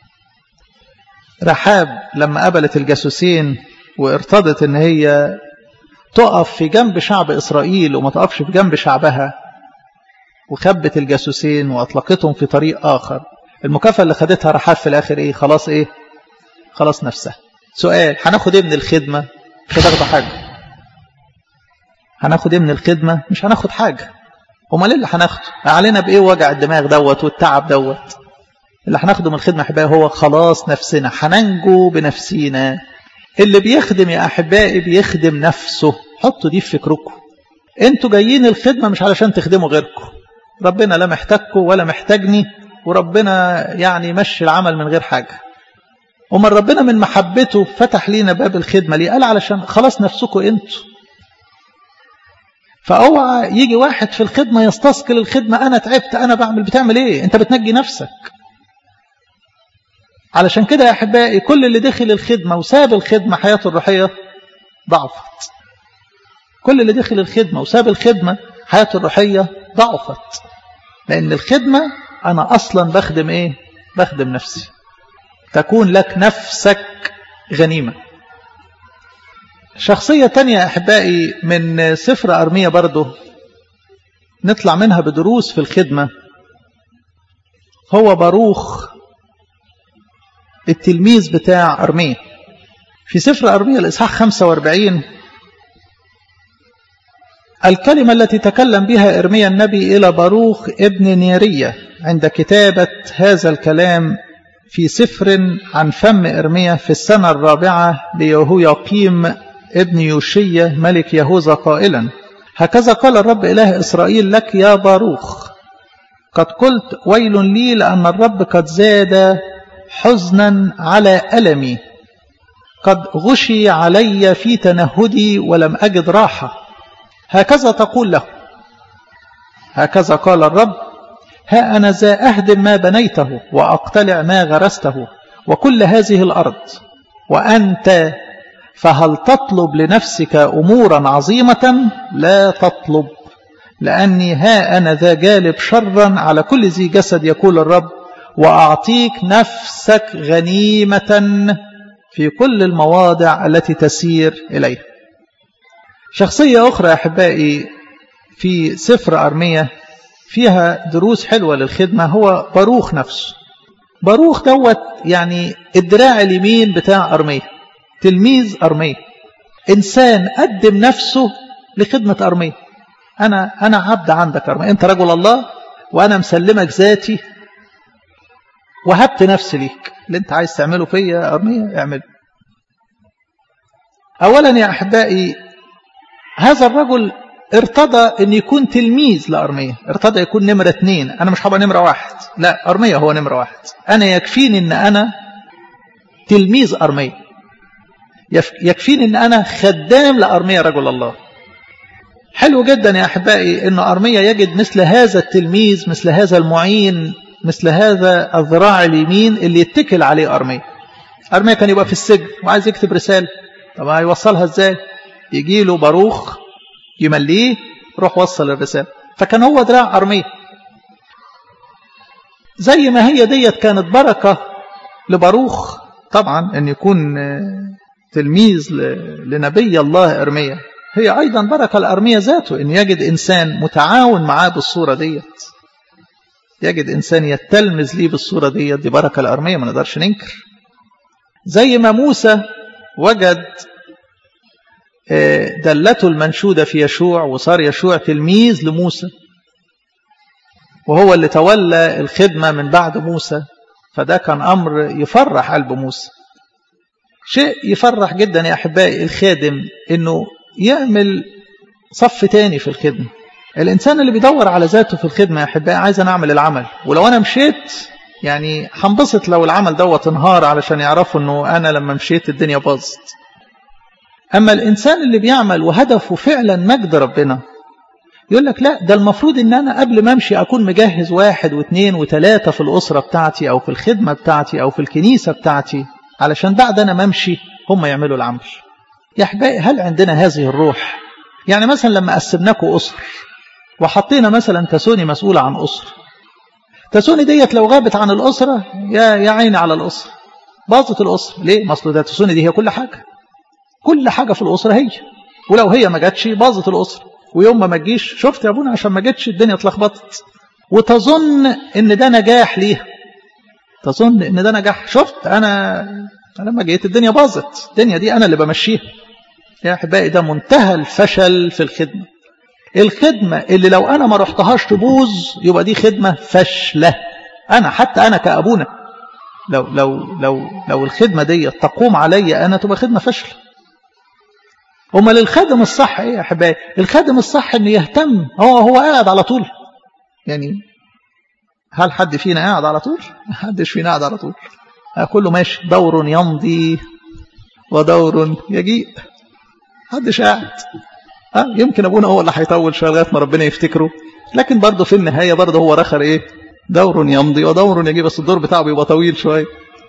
رحاب لما قابلت الجاسوسين وارتضت ان هي تقف في جنب شعب إسرائيل وما تقفش في جنب شعبها، وخبت الجاسوسين وأطلقتهم في طريق آخر، المكافأة اللي خدتها رحاب في الآخر إيه؟ خلاص إيه؟ خلاص نفسها. سؤال، هناخد إيه من الخدمة؟ مش هتاخد حاجة. هناخد إيه من الخدمة؟ مش هناخد حاجة. أمال إيه اللي هناخده؟ علينا بإيه وجع الدماغ دوت والتعب دوت؟ اللي هناخده من الخدمة أحبائي هو خلاص نفسنا، هننجو بنفسينا. اللي بيخدم يا أحبائي بيخدم نفسه. حطوا دي في فكركم. انتوا جايين الخدمة مش علشان تخدموا غيركم. ربنا لا محتاجكم ولا محتاجني، وربنا يعني مشي العمل من غير حاجة. ومن ربنا من محبته فتح لينا باب الخدمة ليه؟ قال علشان خلاص نفسكم انتوا. فاوعى يجي واحد في الخدمة يستثقل الخدمة، انا تعبت، انا بعمل. بتعمل ايه؟ انت بتنجي نفسك. علشان كده يا أحبائي كل اللي دخل الخدمة وساب الخدمة حياته الروحية ضعفت. كل اللي دخل الخدمة وساب الخدمة حياته الروحية ضعفت. لأن الخدمة أنا أصلا بخدم إيه؟ بخدم نفسي. تكون لك نفسك غنيمة. شخصية تانية يا أحبائي من سفر أرميا برضو نطلع منها بدروس في الخدمة، هو باروخ التلميذ بتاع أرميا. في سفر أرميا الإصحاح 45 الكلمة التي تكلم بها إرميا النبي إلى باروخ ابن نيرية عند كتابة هذا الكلام في سفر عن فم إرميا في السنة الرابعة ليهوياقيم ابن يوشية ملك يهوذا قائلا: هكذا قال الرب إله إسرائيل لك يا باروخ، قد قلت ويل لي لأن الرب قد زاد حزنا على ألمي، قد غشي علي في تنهدي ولم أجد راحة. هكذا تقول له: هكذا قال الرب، ها أنا ذا أهدم ما بنيته وأقتلع ما غرسته وكل هذه الأرض، وأنت فهل تطلب لنفسك أمورا عظيمة؟ لا تطلب، لأني ها أنا ذا جالب شرا على كل ذي جسد يقول الرب، وأعطيك نفسك غنيمة في كل المواضع التي تسير إليها. شخصية أخرى يا أحبائي في سفر أرميا فيها دروس حلوة للخدمة هو باروخ نفسه. باروخ دوت يعني الدراع اليمين بتاع أرميا، تلميذ أرميا، إنسان قدم نفسه لخدمة أرميا. أنا عبد عندك أرميا، أنت رجل الله وأنا مسلمك ذاتي وهبت نفسي ليك، اللي أنت عايز تعمله فيا يا أرميا اعمله. أولا يا أحبائي هذا الرجل ارتضى أن يكون تلميذ لأرميا، ارتضى يكون نمرة 2. أنا مش هبقى نمرة 1، لا، أرميا هو نمرة 1. أنا يكفيني أن أنا تلميذ أرميا، يكفيني أن أنا خدام لأرميا رجل الله. حلو جدا يا أحبائي أن أرميا يجد مثل هذا التلميذ، مثل هذا المعين، مثل هذا الذراع اليمين اللي يتكل عليه أرميا. أرميا كان يبقى في السجن وعايز يكتب رسالة، طب هيوصلها ازاي؟ يجي له باروخ يمليه روح وصل الرسالة. فكان هو دراع أرميا. زي ما هي ديت كانت بركة لباروخ طبعا أن يكون تلميذ لنبي الله أرميا، هي أيضا بركة لأرميا ذاته أن يجد إنسان متعاون معاه بالصورة ديت، يجد إنسان يتلمذ ليه بالصورة ديت، دي بركة لأرميا ما نقدرش ننكر. زي ما موسى وجد دلته المنشودة في يشوع وصار يشوع تلميذ لموسى وهو اللي تولى الخدمة من بعد موسى، فده كان أمر يفرح قلب موسى. شيء يفرح جدا يا أحبائي الخادم إنه يعمل صف تاني في الخدمة. الإنسان اللي بيدور على ذاته في الخدمة يا أحبائي عايز أنا أعمل العمل، ولو أنا مشيت يعني هنبسط لو العمل دوت انهار علشان يعرفوا أنه أنا لما مشيت الدنيا باظت. أما الإنسان اللي بيعمل وهدفه فعلا مجد ربنا، يقول لك لا، ده المفروض ان انا قبل ما امشي اكون مجهز 1 و2 و3 في الاسره بتاعتي او في الخدمه بتاعتي او في الكنيسه بتاعتي، علشان بعد انا ما امشي هم يعملوا العمل. يا احبائي هل عندنا هذه الروح؟ يعني مثلا لما قسمناكم اسر وحطينا مثلا تسوني مسؤوله عن اسره، تسوني ديت لو غابت عن الاسره يا عيني على الاسره، باظت الاسره. ليه؟ ما اصل ده تسوني دي هي كل حاجه، كل حاجه في الاسره هي، ولو هي ما جاتش باظت الاسره. ويوم ما تجيش، شفت يا ابونا عشان ما جاتش الدنيا اتلخبطت، وتظن ان ده نجاح ليها، تظن ان ده نجاح. شفت انا لما جيت الدنيا باظت، الدنيا دي انا اللي بمشيها. يا احبائي ده منتهى الفشل في الخدمه. الخدمه اللي لو انا ما رحتهاش تبوظ يبقى دي خدمه فاشله. حتى انا كابونا لو الخدمه دي تقوم علي انا تبقى خدمه فاشله. امال الخادم الصح ايه يا احبائي؟ الخادم الصح انه يهتم. هو قاعد على طول يعني؟ هل حد فينا قاعد على طول؟ محدش فينا قاعد على طول، كله ماشي، دور يمضي ودور يجيء، محدش قاعد. يمكن ابونا هو اللي هيطول شويه لغايه ما ربنا يفتكره، لكن برضه في النهايه برضه هو رخر ايه؟ دور يمضي ودور يجيء، بس الدور بتاعه بيبقى طويل شويه.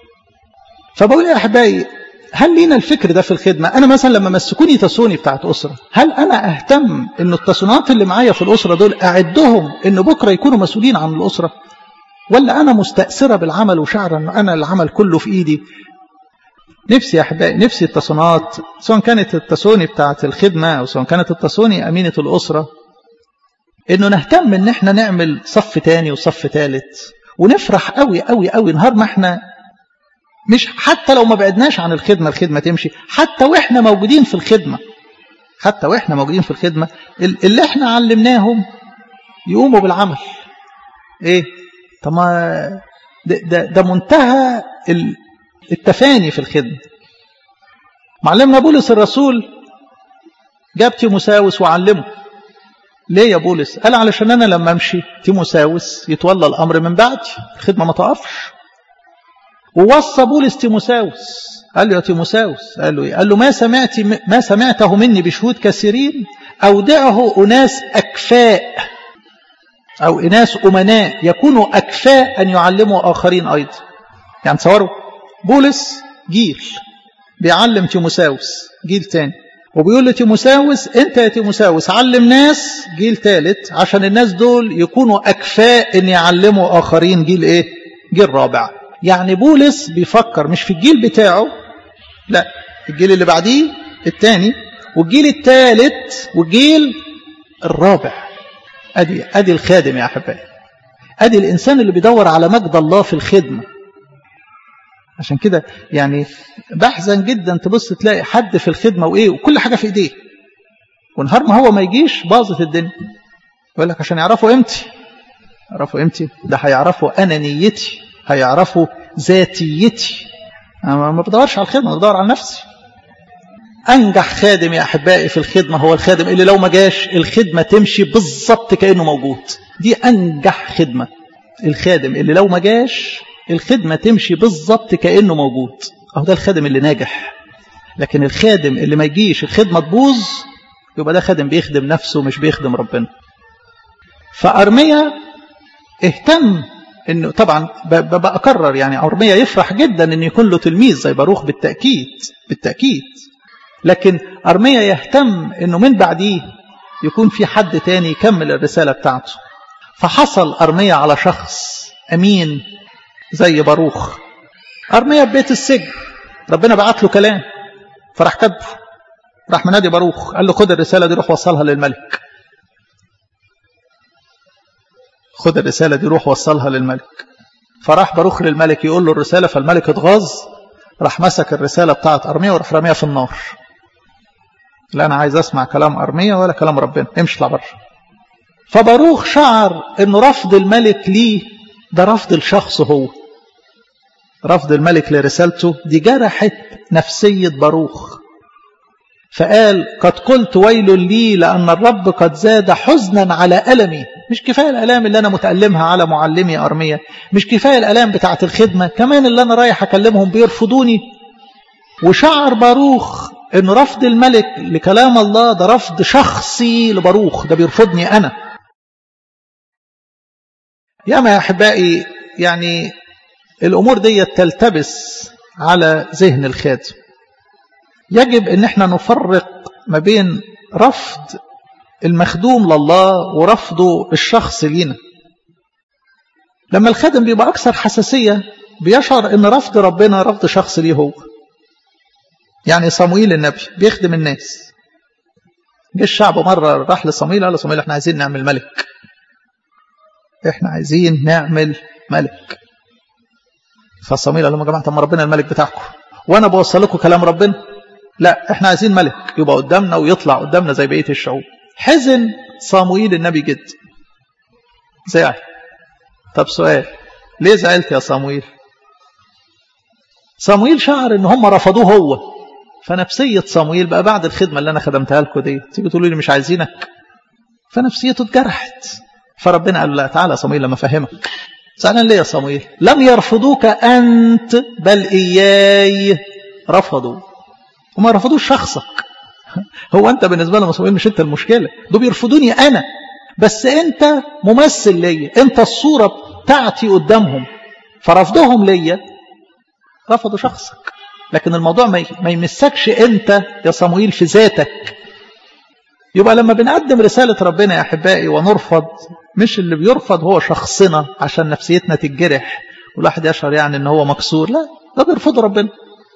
فبقول يا احبائي هل لينا الفكر ده في الخدمة؟ أنا مثلا لما مسكوني تسوني بتاعت أسرة، هل أنا أهتم إنه التسونات اللي معايا في الأسرة دول أعدهم إنه بكرة يكونوا مسؤولين عن الأسرة؟ ولا أنا مستأثرة بالعمل وشعر أن أنا العمل كله في إيدي؟ نفسي يا أحبائي، نفسي التسونات سواء كانت التسوني بتاعت الخدمة أو سواء كانت التسوني أمينة الأسرة، إنه نهتم إن إحنا نعمل صف تاني وصف ثالث، ونفرح قوي قوي قوي نهار ما إحنا مش، حتى لو ما بعدناش عن الخدمة تمشي، حتى وإحنا موجودين في الخدمة، حتى وإحنا موجودين في الخدمة اللي إحنا علمناهم يقوموا بالعمل. إيه؟ طب ما ده منتهى التفاني في الخدمة. معلمنا بولس الرسول جاب تيموساوس وعلمه. ليه يا بولس؟ قال علشان أنا لما أمشي تيموساوس يتولى الأمر من بعدي، الخدمة ما تقفش. ووصى بولس تيموساوس، قال له يا تيموساوس، قال له إيه؟ قال له ما سمعته مني بشهود كثيرين أودعه أناس أكفاء أو أناس أمناء يكونوا أكفاء أن يعلموا آخرين أيضا. يعني تصوروا بولس جيل بيعلم تيموساوس جيل تاني، وبيقول لتيموساوس أنت يا تيموساوس علم ناس جيل ثالث عشان الناس دول يكونوا أكفاء أن يعلموا آخرين جيل إيه؟ جيل رابع. يعني بولس بيفكر مش في الجيل بتاعه، لا، الجيل اللي بعديه الثاني والجيل الثالث والجيل الرابع. ادي الخادم يا احبائي، ادي الانسان اللي بيدور على مجد الله في الخدمه. عشان كده يعني بحزن جدا تبص تلاقي حد في الخدمه وايه وكل حاجه في ايديه، ونهار ما هو ما يجيش باظت الدنيا. يقول لك عشان يعرفوا قيمتي، ده هيعرفوا انانيتي، هيعرفوا ذاتيتي. أنا ما بدورش على الخدمة، بدور على نفسي. أنجح خادم يا أحبائي في الخدمة هو الخادم اللي لو ما جاش الخدمة تمشي بالضبط كأنه موجود. دي أنجح خدمة، الخادم اللي لو ما جاش الخدمة تمشي بالضبط كأنه موجود. أهو ده الخادم اللي ناجح. لكن الخادم اللي ما يجيش الخدمة تبوظ يبقى ده خادم بيخدم نفسه مش بيخدم ربنا. فأرميا اهتم انه طبعا بأكرر يعني أرميا يفرح جدا ان يكون له تلميذ زي باروخ بالتأكيد، لكن أرميا يهتم انه من بعديه يكون في حد تاني يكمل الرسالة بتاعته. فحصل أرميا على شخص أمين زي باروخ. أرميا ببيت السجن، ربنا بعت له كلام فراح كتبه، راح منادي باروخ قال له خد الرسالة دي روح وصلها للملك، خد الرسالة دي روح وصلها للملك. فراح باروخ للملك يقول له الرسالة، فالملك اتغاظ، راح مسك الرسالة بتاعت أرميا وراح رميها في النار. لا أنا عايز أسمع كلام أرميا ولا كلام ربنا، امشي اطلع بره. فباروخ شعر إنه رفض الملك ليه ده رفض الشخص، هو رفض الملك لرسالته دي جرحت نفسية باروخ. فقال قد قلت ويل لي لأن الرب قد زاد حزنا على ألمي. مش كفاية الألام اللي أنا متألمها على معلمي أرميا، مش كفاية الألام بتاعت الخدمة، كمان اللي أنا رايح أكلمهم بيرفضوني. وشعر باروخ إن رفض الملك لكلام الله ده رفض شخصي لباروخ، ده بيرفضني أنا. ياما يا أحبائي يعني الأمور دي تلتبس على ذهن الخادم. يجب أن احنا نفرق ما بين رفض المخدوم لله ورفضه الشخص لينا. لما الخادم بيبقى أكثر حساسية بيشعر أن رفض ربنا رفض شخص ليه هو. يعني صموئيل النبي بيخدم الناس، جه الشعب مرة راح لصموئيل قال له صموئيل احنا عايزين نعمل ملك، احنا عايزين نعمل ملك. فصموئيل قال لهم يا جماعة طب ما ربنا الملك بتاعكم وانا بوصل لكم كلام ربنا، لا احنا عايزين ملك يبقى قدامنا ويطلع قدامنا زي بقية الشعوب. حزن صموئيل النبي جدا، زعل. طب سؤال، ليه زعلت يا صموئيل؟ صموئيل شعر ان هم رفضوه هو، فنفسية صموئيل بقى بعد الخدمة اللي انا خدمتها لكم دي تيجي تقولوا لي مش عايزينك، فنفسيته اتجرحت. فربنا قال له لا تعالى يا صموئيل لما افهمك. زعلان ليه يا صموئيل؟ لم يرفضوك انت بل اياي رفضوا. وما رفضوش شخصك، هو انت بالنسبه لهم صموئيل مش انت المشكله، دول بيرفضوني انا، بس انت ممثل ليا، انت الصوره بتاعتي قدامهم، فرفضهم ليا رفضوا شخصك. لكن الموضوع ما يمسكش انت يا صموئيل في ذاتك. يبقى لما بنقدم رسالة ربنا يا أحبائي ونرفض، مش اللي بيرفض هو شخصنا عشان نفسيتنا تتجرح والواحد يشعر يعني ان هو مكسور، لا، ده بيرفضوا ربنا،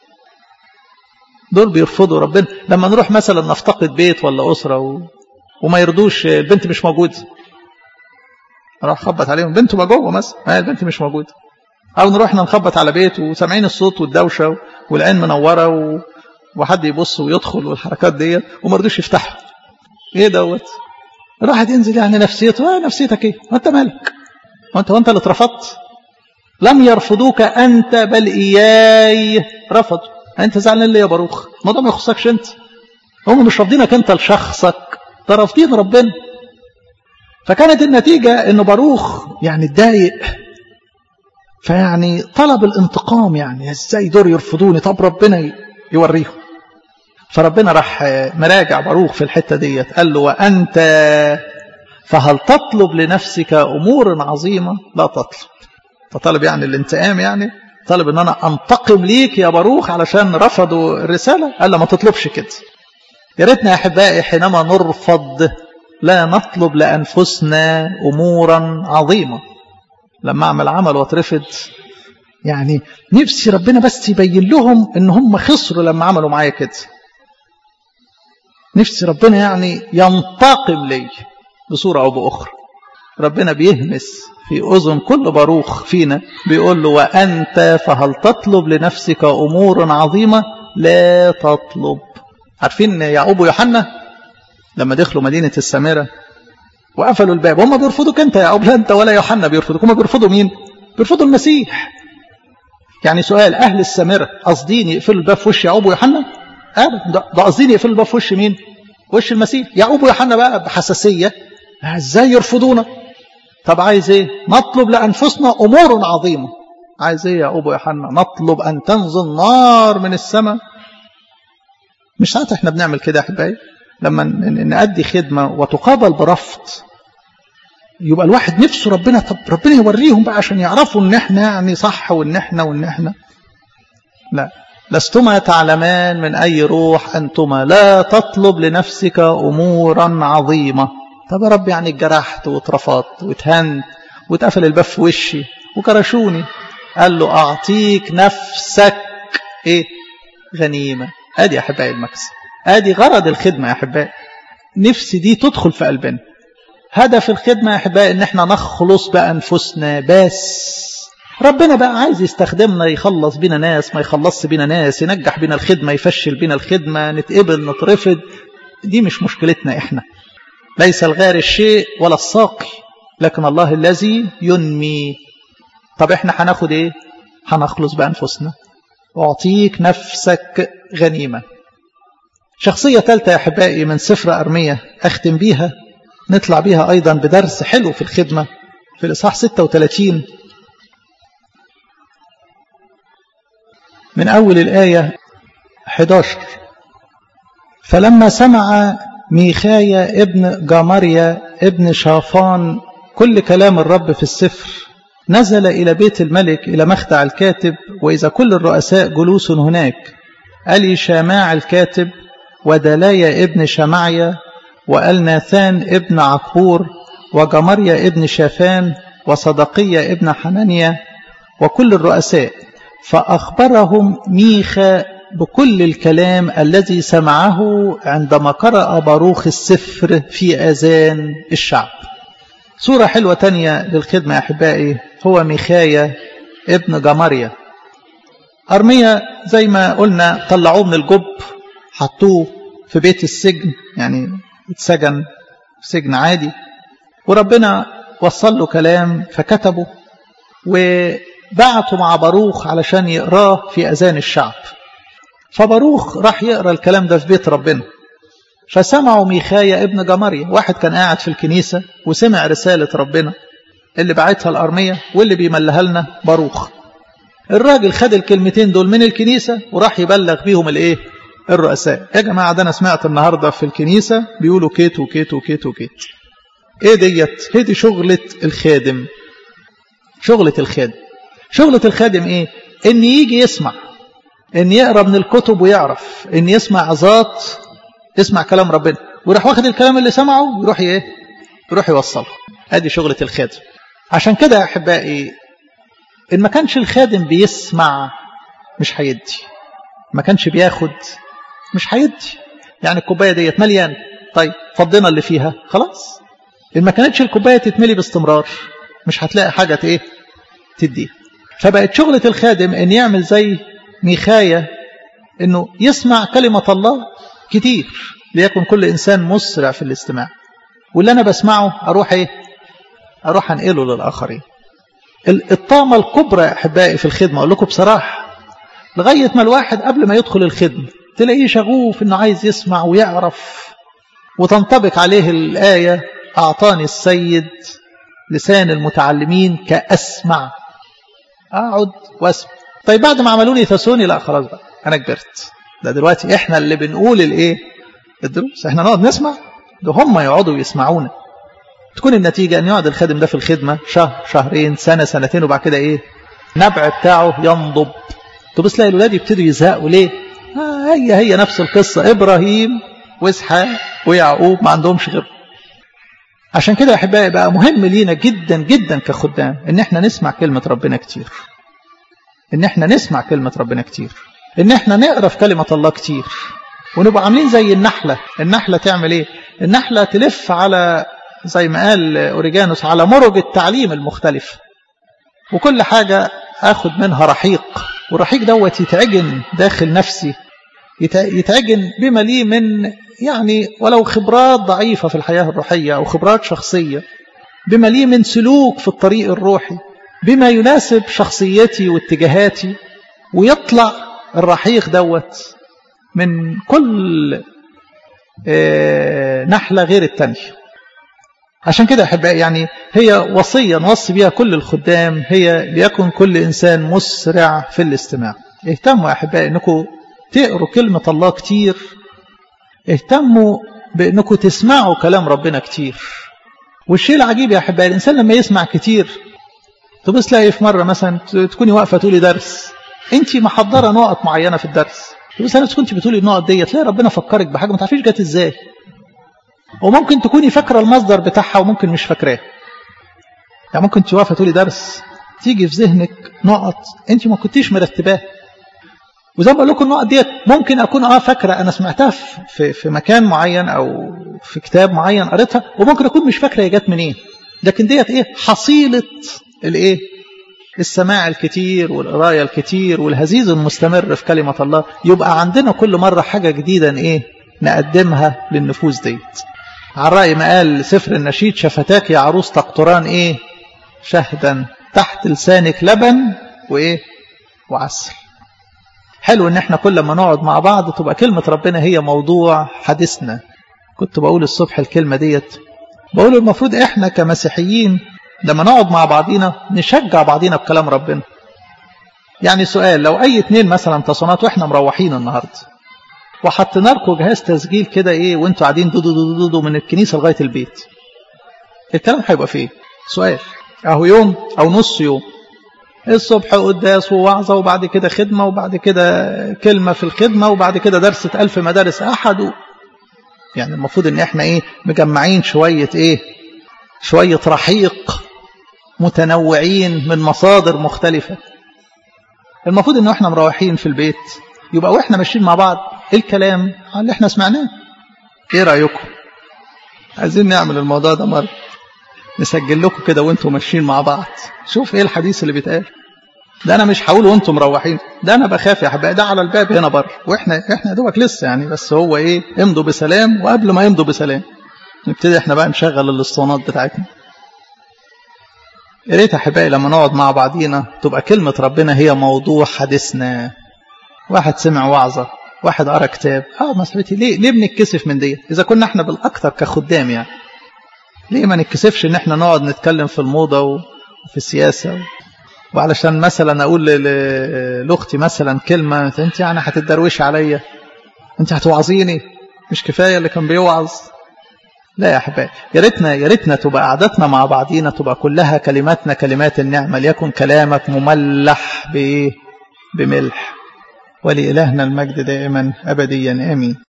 دول بيرفضوا ربنا. لما نروح مثلا نفتقد بيت ولا أسرة وما يردوش، البنت مش موجودة، نروح نخبط عليهم، البنت ما جوه مثلا، البنت مش موجودة. أو نروح نخبط على بيت وسامعين الصوت والدوشة والعين منورة وحد يبص ويدخل والحركات دي وما رضوش يفتحوا، ايه دوت؟ الواحد ينزل يعني نفسيته، نفسيتك ايه؟ وانت مالك؟ وانت اللي اترفضت؟ لم يرفضوك انت بل اياي رفضوا. انت زعلان ليه يا باروخ؟ الموضوع ما يخصكش انت، هم مش رافضينك انت لشخصك، ده رافضين ربنا. فكانت النتيجة ان باروخ يعني اتضايق، فيعني طلب الانتقام، يعني ازاي دول يرفضوني؟ طب ربنا يوريهم. فربنا راح مراجع باروخ في الحتة ديت، قال له وأنت فهل تطلب لنفسك أمور عظيمة؟ لا تطلب. فطلب يعني الانتقام، يعني طلب ان انا انتقم ليك يا باروخ علشان رفضوا الرسالة. قال له ما تطلبش كده. يا ريتنا يا احبائي حينما نرفض لا نطلب لأنفسنا أمورا عظيمة. لما اعمل عمل واترفض، يعني نفسي ربنا بس يبين لهم ان هم خسروا لما عملوا معايا كده، نفسي ربنا يعني ينتقم لي بصورة أو بأخرى. ربنا بيهمس في أذن كل باروخ فينا، بيقول له وأنت فهل تطلب لنفسك أمور عظيمة؟ لا تطلب. عارفين يعقوب ويوحنا لما دخلوا مدينة السامرة وقفلوا الباب، هم بيرفضوك أنت يا يعقوب، لا أنت ولا يوحنا بيرفضوك، هم بيرفضوا مين؟ بيرفضوا المسيح. يعني سؤال، أهل السامرة قصدين يقفلوا الباب في وش يعقوب ويوحنا؟ ده قصدين يقفلوا الباب في وش مين؟ وش المسيح. يعقوب ويوحنا بقى بحساسية، ازاي يرفضونا؟ طب عايز ايه؟ نطلب لأنفسنا أمور عظيمة. عايز ايه يا يعقوب ويوحنا؟ نطلب أن تنزل نار من السماء. مش ساعات احنا بنعمل كده يا احبائي؟ لما نأدي خدمة وتقابل برفض، يبقى الواحد نفسه ربنا، طب ربنا يوريهم بقى عشان يعرفوا ان احنا يعني صح وان احنا لا. لستما تعلمان من أي روح أنتما، لا تطلب لنفسك أمورا عظيمة. طب يا رب يعني اتجرحت واترفضت واتهنت واتقفل الباب في وشي وكرشوني. قال له أعطيك نفسك إيه؟ غنيمة. ادي يا أحبائي المكسب، ادي غرض الخدمة يا أحبائي. نفسي دي تدخل في قلبنا. هدف الخدمة يا أحبائي إن احنا نخلص بأنفسنا بس. ربنا بقى عايز يستخدمنا، يخلص بينا ناس، ما يخلصش بينا ناس، ينجح بينا الخدمة، يفشل بينا الخدمة، نتقبل نترفض، دي مش مشكلتنا احنا. ليس الغار الشيء ولا الساقي، لكن الله الذي ينمي. طب احنا هناخد ايه؟ هنخلص بأنفسنا. أعطيك نفسك غنيمة. شخصية ثالثة يا أحبائي من سفر أرمية أختم بيها، نطلع بيها أيضا بدرس حلو في الخدمة، في الإصحاح 36 من أول الآية 11. فلما سمع ميخايا ابن جامريا ابن شافان كل كلام الرب في السفر نزل إلى بيت الملك إلى مخدع الكاتب، وإذا كل الرؤساء جلوس هناك، ألي شاماع الكاتب ودلايا ابن شمعيا وألناثان ابن عقبور وجمريا ابن شافان وصدقية ابن حنانيا وكل الرؤساء، فأخبرهم ميخا بكل الكلام الذي سمعه عندما قرأ باروخ السفر في آذان الشعب. صورة حلوة تانية للخدمة يا أحبائي هو ميخايا ابن جمريا. أرميا زي ما قلنا طلعوه من الجب، حطوه في بيت السجن، يعني اتسجن في سجن عادي، وربنا وصل له كلام فكتبه وبعته مع باروخ علشان يقراه في أذان الشعب. فباروخ راح يقرأ الكلام ده في بيت ربنا، فسمعوا ميخايا ابن جمريا، واحد كان قاعد في الكنيسة وسمع رسالة ربنا اللي بعتها الأرمية واللي بيملها لنا باروخ. الراجل خد الكلمتين دول من الكنيسة وراح يبلغ بيهم الايه؟ الرؤساء. يا جماعة ده أنا سمعت النهاردة في الكنيسة بيقولوا كيت وكيت وكيت وكيت. ايه ديت؟ هي دي شغلة الخادم. شغلة الخادم، شغلة الخادم ايه؟ ان يجي يسمع، ان يقرأ من الكتب ويعرف، ان يسمع عظات، يسمع كلام ربنا ويروح واخد الكلام اللي سمعه ويروح ايه؟ يروح يوصله. ادي شغلة الخادم. عشان كده يا احبائي ان ما كانش الخادم بيسمع مش هيدي، ما كانش بياخد مش هيدي. يعني الكوبايه ديت مليان، طيب فضينا اللي فيها خلاص. ان ما كانتش الكوبايه تتملي باستمرار مش هتلاقي حاجه ايه تديها. فبقت شغلة الخادم ان يعمل زي ميخايا، انه يسمع كلمة الله كتير ليكن كل انسان مسرع في الاستماع، واللي انا بسمعه اروح ايه؟ اروح انقله للاخرين. الطامة الكبرى يا احبائي في الخدمة اقول لكم بصراحة، لغاية ما الواحد قبل ما يدخل الخدمة تلاقيه شغوف انه عايز يسمع ويعرف، وتنطبق عليه الآية اعطاني السيد لسان المتعلمين كأسمع. اقعد واسمع. طيب بعد ما عملوني ثسوني، لا خلاص بقى انا كبرت، ده دلوقتي احنا اللي بنقول الايه؟ الدروس. احنا نقعد نسمع، ده هم يقعدوا يسمعونا. تكون النتيجة ان يقعد الخادم ده في الخدمة شهر شهرين سنة سنتين، وبعد كده ايه؟ نبع بتاعه ينضب. تبص تلاقي الولاد يبتدوا يزهقوا. ليه؟ هي نفس القصة، ابراهيم واسحاق ويعقوب ما عندهمش غيره. عشان كده يا احبائي بقى مهم لينا جدا جدا كخدام ان احنا نسمع كلمة ربنا كتير، ان احنا نسمع كلمة ربنا كتير، ان احنا نقرأ في كلمة الله كتير، ونبقى عاملين زي النحلة. النحلة تعمل ايه؟ النحلة تلف على زي ما قال أوريجانوس على مرج التعليم المختلف، وكل حاجة اخد منها رحيق، والرحيق دوت يتعجن داخل نفسي، يتعجن بما لي من يعني ولو خبرات ضعيفة في الحياة الروحية أو خبرات شخصية، بما لي من سلوك في الطريق الروحي، بما يناسب شخصيتي واتجاهاتي، ويطلع الرحيق دوت من كل نحلة غير التانية. عشان كده أحبائي يعني هي وصية نوصي بها كل الخدام، هي ليكن كل إنسان مسرع في الاستماع. اهتموا يا أحبائي أنكم تقروا كلمة الله كتير، اهتموا بأنكم تسمعوا كلام ربنا كتير. والشيء العجيب يا أحبائي الإنسان لما يسمع كتير، تبص تلاقي في مرة مثلا تكوني واقفة تقولي درس، أنت محضرة نقط معينة في الدرس، تبص أنا كنت بتقولي النقط دي، تلاقي ربنا فكرك بحاجة ما تعرفيش جت إزاي، وممكن تكوني فاكرة المصدر بتاعها وممكن مش فاكراه. يعني ممكن انت واقفة تقولي درس تيجي في ذهنك نقط أنت ما كنتيش مرتباها، وزي ما بقول لكم النقط ديت ممكن أكون فاكرة أنا سمعتها في مكان معين أو في كتاب معين قريتها، وممكن أكون مش فاكرة هي جت منين. لكن ديت إيه؟ حصيلة الإيه؟ السماع الكتير والقراية الكتير والهزيز المستمر في كلمة الله. يبقى عندنا كل مرة حاجة جديدة إيه؟ نقدمها للنفوس ديت. على رأي ما قال سفر النشيد: شفتاك يا عروس تقطران إيه؟ شهدا، تحت لسانك لبن وإيه؟ وعسل. حلو ان احنا كل ما نقعد مع بعض تبقى كلمة ربنا هي موضوع حديثنا. كنت بقول الصبح الكلمة ديت، بقول المفروض احنا كمسيحيين لما نقعد مع بعضينا نشجع بعضينا بكلام ربنا. يعني سؤال، لو اي اتنين مثلا تصنات واحنا مروحين النهاردة، وحطينا لكم جهاز تسجيل كده ايه وانتوا قاعدين دودو من الكنيسه لغايه البيت، الكلام هيبقى فيه سؤال اهو يوم او نص يوم، الصبح قداس ووعظه وبعد كده خدمه وبعد كده كلمه في الخدمه وبعد كده درس 1000 مدارس احد يعني المفروض ان احنا ايه مجمعين شويه ايه، شويه رحيق متنوعين من مصادر مختلفه. المفروض ان احنا مروحين في البيت يبقى واحنا ماشيين مع بعض الكلام اللي احنا سمعناه. ايه رايكم؟ عايزين نعمل الموضوع ده مره، نسجل لكم كده وانتم ماشيين مع بعض، شوف ايه الحديث اللي بيتقال. ده انا مش هقول وانتم مروحين، ده انا بخاف يا حبايبي، ده على الباب هنا بره واحنا يا دوبك لسه يعني، بس هو ايه امضوا بسلام، وقبل ما يمضوا بسلام نبتدي احنا بقى نشغل الاسطوانات بتاعتنا. يا ريت يا حبايبي لما نقعد مع بعضينا تبقى كلمه ربنا هي موضوع حديثنا. واحد سمع وعظه، واحد قرا كتاب، مسحتي ليه بنتكسف من دي؟ اذا كنا احنا بالاكثر كخدام يعني ليه ما نتكسفش ان احنا نقعد نتكلم في الموضه وفي السياسه وعلشان مثلا اقول لاختي مثلا كلمه، انت يعني هتتدروش عليا، انت هتوعظيني، مش كفايه اللي كان بيوعظ؟ لا يا احبائي، يا ريتنا تبقى قعدتنا مع بعضينا تبقى كلها كلماتنا كلمات النعمه، ليكن كلامك مملح بملح. ولإلهنا المجد دائما ابديا امين.